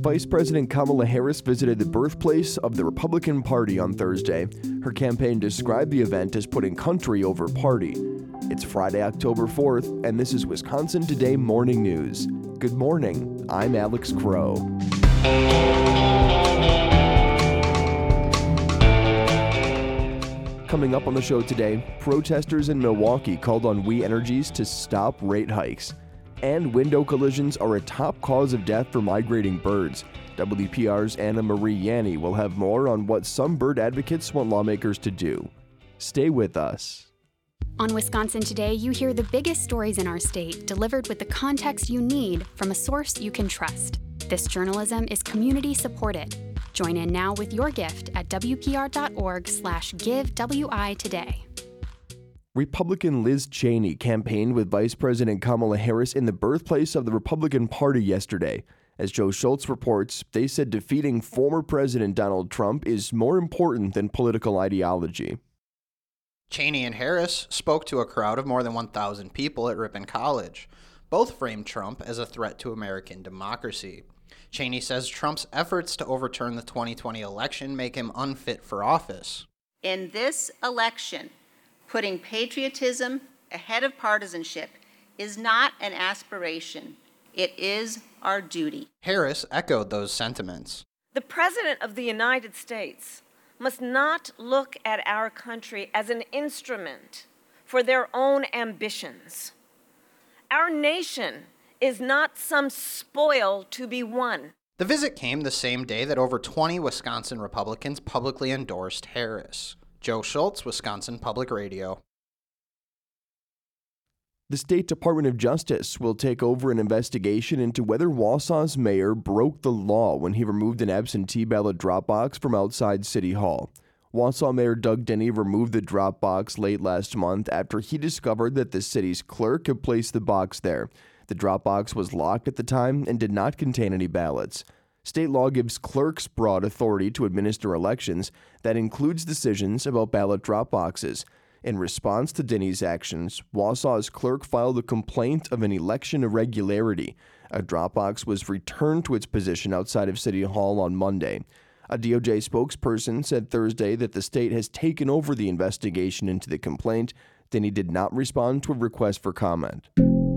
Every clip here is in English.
Vice President Kamala Harris visited the birthplace of the Republican Party on Thursday. Her campaign described the event as putting country over party. It's Friday, October 4th, and this is Wisconsin Today Morning News. Good morning, I'm Alex Crow. Coming up on the show today, protesters in Milwaukee called on We Energies to stop rate hikes. And window collisions are a top cause of death for migrating birds. WPR's Anna Marie Yanni will have more on what some bird advocates want lawmakers to do. Stay with us. On Wisconsin Today, you hear the biggest stories in our state delivered with the context you need from a source you can trust. This journalism is community supported. Join in now with your gift at wpr.org/giveWI today. Republican Liz Cheney campaigned with Vice President Kamala Harris in the birthplace of the Republican Party yesterday. As Joe Schultz reports, they said defeating former President Donald Trump is more important than political ideology. Cheney and Harris spoke to a crowd of more than 1,000 people at Ripon College. Both framed Trump as a threat to American democracy. Cheney says Trump's efforts to overturn the 2020 election make him unfit for office. In this election, putting patriotism ahead of partisanship is not an aspiration. It is our duty. Harris echoed those sentiments. The President of the United States must not look at our country as an instrument for their own ambitions. Our nation is not some spoil to be won. The visit came the same day that over 20 Wisconsin Republicans publicly endorsed Harris. Joe Schultz, Wisconsin Public Radio. The State Department of Justice will take over an investigation into whether Wausau's mayor broke the law when he removed an absentee ballot drop box from outside City Hall. Wausau Mayor Doug Denny removed the drop box late last month after he discovered that the city's clerk had placed the box there. The drop box was locked at the time and did not contain any ballots. State law gives clerks broad authority to administer elections. That includes decisions about ballot drop boxes. In response to Denny's actions, Wausau's clerk filed a complaint of an election irregularity. A drop box was returned to its position outside of City Hall on Monday. A DOJ spokesperson said Thursday that the state has taken over the investigation into the complaint. Denny did not respond to a request for comment.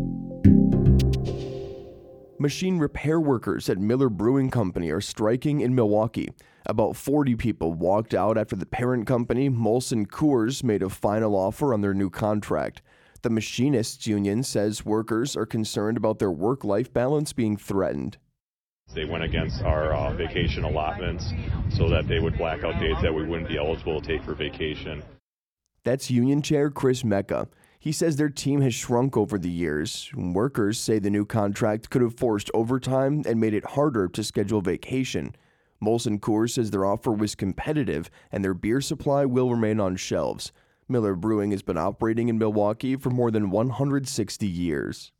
Machine repair workers at Miller Brewing Company are striking in Milwaukee. About 40 people walked out after the parent company, Molson Coors, made a final offer on their new contract. The Machinists Union says workers are concerned about their work-life balance being threatened. They went against our vacation allotments so that they would black out dates that we wouldn't be eligible to take for vacation. That's Union Chair Chris Mecca. He says their team has shrunk over the years. Workers say the new contract could have forced overtime and made it harder to schedule vacation. Molson Coors says their offer was competitive and their beer supply will remain on shelves. Miller Brewing has been operating in Milwaukee for more than 160 years.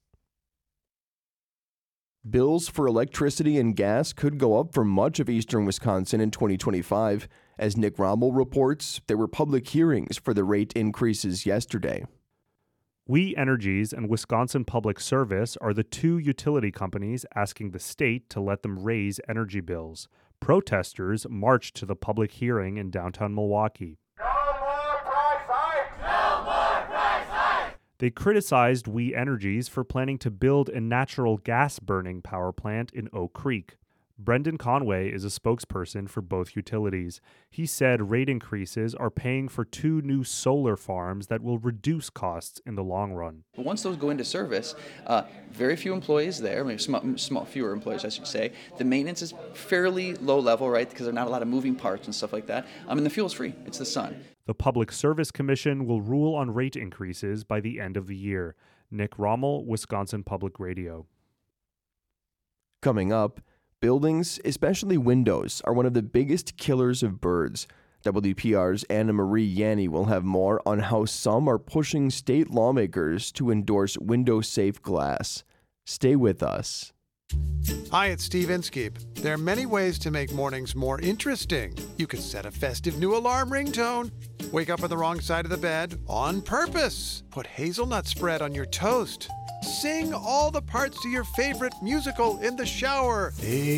Bills for electricity and gas could go up for much of eastern Wisconsin in 2025. As Nick Rommel reports, there were public hearings for the rate increases yesterday. We Energies and Wisconsin Public Service are the two utility companies asking the state to let them raise energy bills. Protesters marched to the public hearing in downtown Milwaukee. No more price hikes! No more price hikes! They criticized We Energies for planning to build a natural gas-burning power plant in Oak Creek. Brendan Conway is a spokesperson for both utilities. He said rate increases are paying for 2 new solar farms that will reduce costs in the long run. But once those go into service, very few employees there, maybe fewer employees, I should say. The maintenance is fairly low level, right, because there are not a lot of moving parts and stuff like that. And the fuel's free. It's the sun. The Public Service Commission will rule on rate increases by the end of the year. Nick Rommel, Wisconsin Public Radio. Coming up, buildings, especially windows, are one of the biggest killers of birds. WPR's Anna Marie Yanni will have more on how some are pushing state lawmakers to endorse window-safe glass. Stay with us. Hi, it's Steve Inskeep. There are many ways to make mornings more interesting. You could set a festive new alarm ringtone, wake up on the wrong side of the bed on purpose, put hazelnut spread on your toast, sing all the parts to your favorite musical in the shower.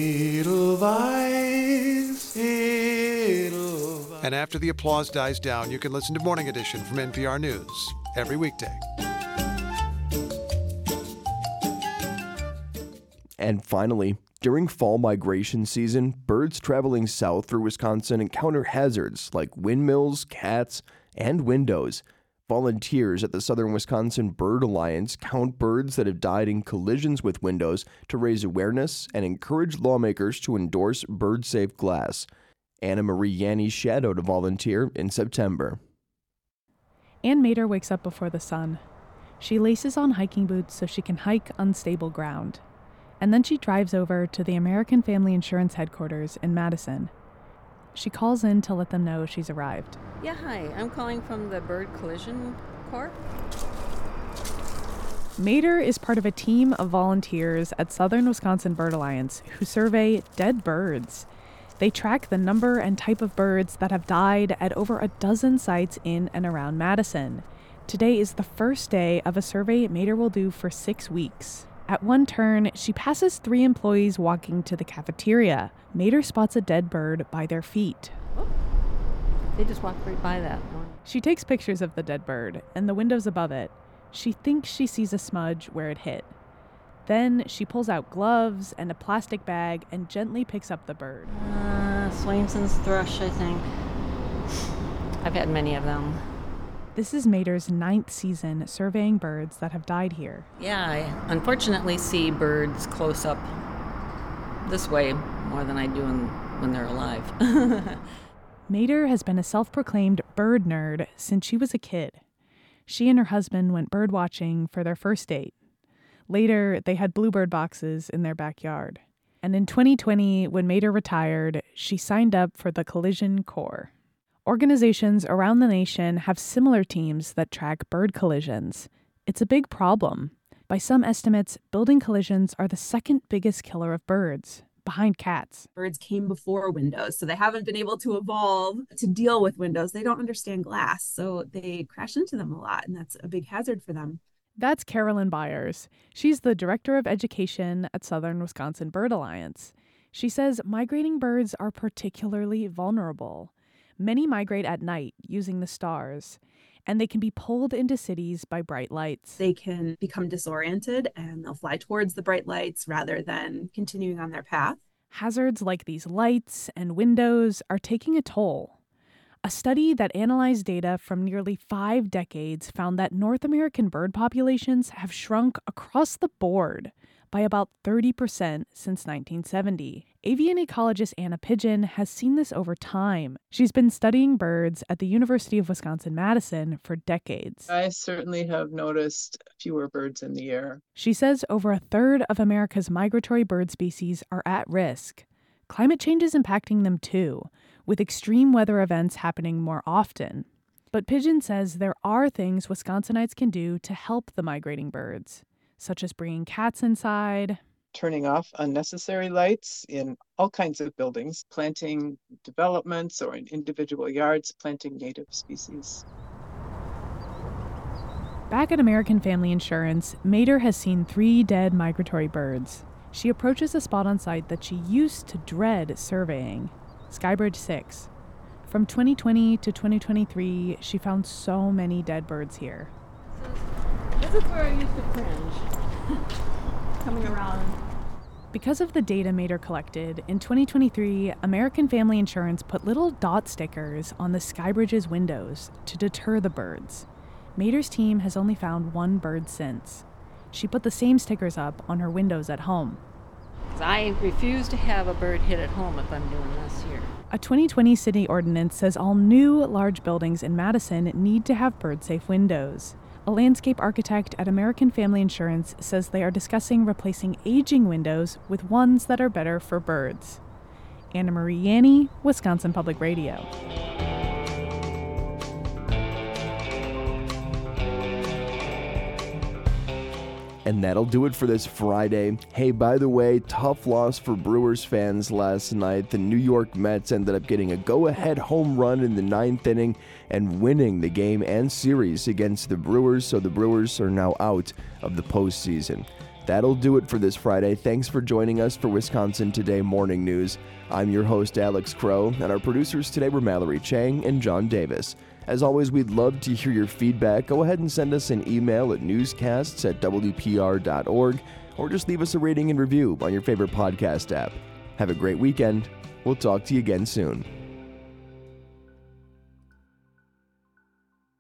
Edelweiss, Edelweiss. And after the applause dies down, you can listen to Morning Edition from NPR News every weekday. And finally, during fall migration season, birds traveling south through Wisconsin encounter hazards like windmills, cats, and windows. Volunteers at the Southern Wisconsin Bird Alliance count birds that have died in collisions with windows to raise awareness and encourage lawmakers to endorse bird-safe glass. Anna Marie Yanni shadowed a volunteer in September. Ann Mater wakes up before the sun. She laces on hiking boots so she can hike unstable ground. And then she drives over to the American Family Insurance headquarters in Madison. She calls in to let them know she's arrived. Yeah, hi. I'm calling from the Bird Collision Corp. Mater is part of a team of volunteers at Southern Wisconsin Bird Alliance who survey dead birds. They track the number and type of birds that have died at over a dozen sites in and around Madison. Today is the first day of a survey Mater will do for 6 weeks. At one turn, she passes 3 employees walking to the cafeteria. Mater spots a dead bird by their feet. Oh, they just walked right by that one. She takes pictures of the dead bird and the windows above it. She thinks she sees a smudge where it hit. Then she pulls out gloves and a plastic bag and gently picks up the bird. Swainson's thrush, I think. I've had many of them. This is Mater's 9th season surveying birds that have died here. Yeah, I unfortunately see birds close up this way more than I do when they're alive. Mater has been a self-proclaimed bird nerd since she was a kid. She and her husband went bird watching for their first date. Later, they had bluebird boxes in their backyard. And in 2020, when Mater retired, she signed up for the Collision Corps. Organizations around the nation have similar teams that track bird collisions. It's a big problem. By some estimates, building collisions are the second biggest killer of birds, behind cats. Birds came before windows, so they haven't been able to evolve to deal with windows. They don't understand glass, so they crash into them a lot, and that's a big hazard for them. That's Carolyn Byers. She's the Director of Education at Southern Wisconsin Bird Alliance. She says migrating birds are particularly vulnerable. Many migrate at night using the stars, and they can be pulled into cities by bright lights. They can become disoriented and they'll fly towards the bright lights rather than continuing on their path. Hazards like these lights and windows are taking a toll. A study that analyzed data from nearly 5 decades found that North American bird populations have shrunk across the board by about 30% since 1970. Avian ecologist Anna Pigeon has seen this over time. She's been studying birds at the University of Wisconsin-Madison for decades. I certainly have noticed fewer birds in the air. She says over 1/3 of America's migratory bird species are at risk. Climate change is impacting them too, with extreme weather events happening more often. But Pigeon says there are things Wisconsinites can do to help the migrating birds, such as bringing cats inside, turning off unnecessary lights in all kinds of buildings, planting developments or in individual yards, planting native species. Back at American Family Insurance, Mater has seen 3 dead migratory birds. She approaches a spot on site that she used to dread surveying, Skybridge 6. From 2020 to 2023, she found so many dead birds here. This is where I used to cringe. Coming around. Because of the data Mater collected, in 2023, American Family Insurance put little dot stickers on the Skybridge's windows to deter the birds. Mater's team has only found 1 bird since. She put the same stickers up on her windows at home. I refuse to have a bird hit at home if I'm doing this here. A 2020 city ordinance says all new large buildings in Madison need to have bird-safe windows. A landscape architect at American Family Insurance says they are discussing replacing aging windows with ones that are better for birds. Anna Marie Yanni, Wisconsin Public Radio. And that'll do it for this Friday. Hey, by the way, tough loss for Brewers fans last night. The New York Mets ended up getting a go-ahead home run in the 9th inning and winning the game and series against the Brewers, so the Brewers are now out of the postseason. That'll do it for this Friday. Thanks for joining us for Wisconsin Today Morning News. I'm your host, Alex Crow, and our producers today were Mallory Chang and John Davis. As always, we'd love to hear your feedback. Go ahead and send us an email at newscasts@wpr.org or just leave us a rating and review on your favorite podcast app. Have a great weekend. We'll talk to you again soon.